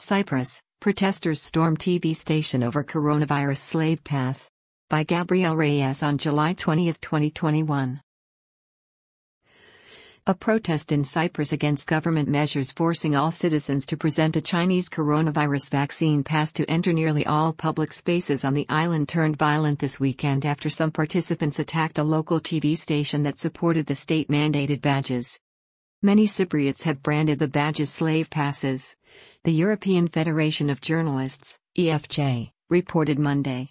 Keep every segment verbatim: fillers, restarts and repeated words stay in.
Cyprus, protesters storm T V station over coronavirus slave pass. By Gabriel Reyes on July twentieth, twenty twenty-one. A protest in Cyprus against government measures forcing all citizens to present a Chinese coronavirus vaccine pass to enter nearly all public spaces on the island turned violent this weekend after some participants attacked a local T V station that supported the state-mandated badges. Many Cypriots have branded the badges slave passes. The European Federation of Journalists, E F J, reported Monday.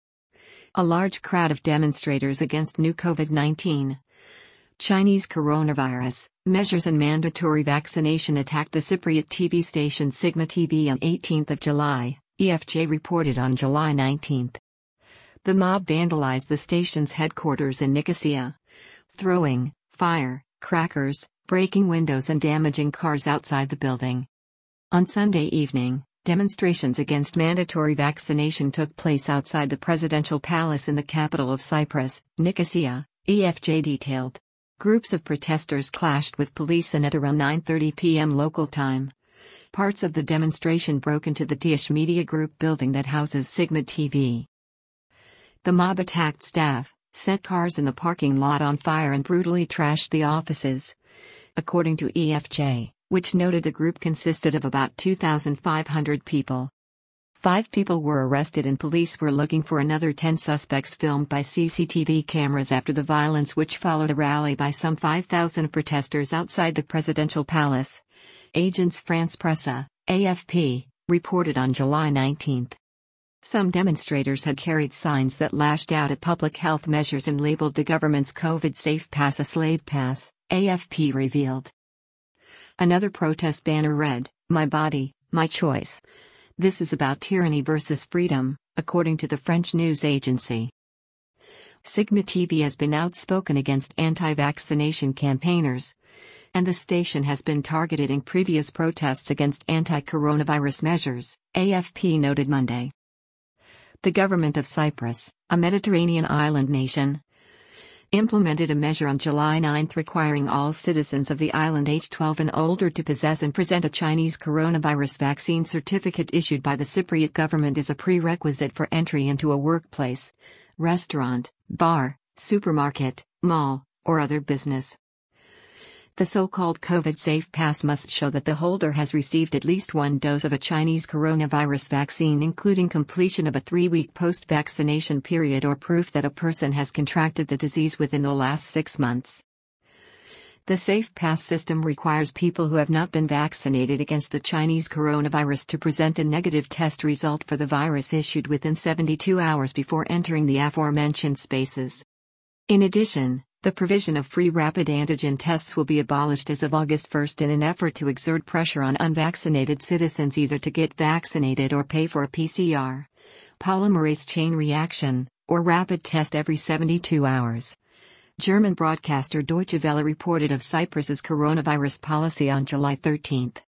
A large crowd of demonstrators against new COVID nineteen. Chinese coronavirus measures and mandatory vaccination attacked the Cypriot T V station Sigma T V on eighteenth of July, E F J reported on July nineteenth. The mob vandalized the station's headquarters in Nicosia, throwing fire, crackers, breaking windows and damaging cars outside the building. On Sunday evening, demonstrations against mandatory vaccination took place outside the presidential palace in the capital of Cyprus, Nicosia, E F J detailed. Groups of protesters clashed with police and at around nine thirty p m local time. Parts of the demonstration broke into the Tish Media Group building that houses Sigma T V. The mob attacked staff, set cars in the parking lot on fire and brutally trashed the offices. According to E F J, which noted the group consisted of about two thousand five hundred people. Five people were arrested and police were looking for another ten suspects filmed by C C T V cameras after the violence which followed a rally by some five thousand protesters outside the presidential palace. Agence France Presse, A F P, reported on July nineteenth. Some demonstrators had carried signs that lashed out at public health measures and labeled the government's COVID safe pass a slave pass, A F P revealed. Another protest banner read, "My body, my choice. This is about tyranny versus freedom," according to the French news agency. Sigma T V has been outspoken against anti-vaccination campaigners, and the station has been targeted in previous protests against anti-coronavirus measures, A F P noted Monday. The government of Cyprus, a Mediterranean island nation, implemented a measure on July ninth requiring all citizens of the island aged twelve and older to possess and present a Chinese coronavirus vaccine certificate issued by the Cypriot government as a prerequisite for entry into a workplace, restaurant, bar, supermarket, mall, or other business. The so-called COVID Safe Pass must show that the holder has received at least one dose of a Chinese coronavirus vaccine, including completion of a three-week post-vaccination period or proof that a person has contracted the disease within the last six months. The Safe Pass system requires people who have not been vaccinated against the Chinese coronavirus to present a negative test result for the virus issued within seventy-two hours before entering the aforementioned spaces. In addition, the provision of free rapid antigen tests will be abolished as of August first in an effort to exert pressure on unvaccinated citizens either to get vaccinated or pay for a P C R, polymerase chain reaction, or rapid test every seventy-two hours. German broadcaster Deutsche Welle reported of Cyprus's coronavirus policy on July thirteenth.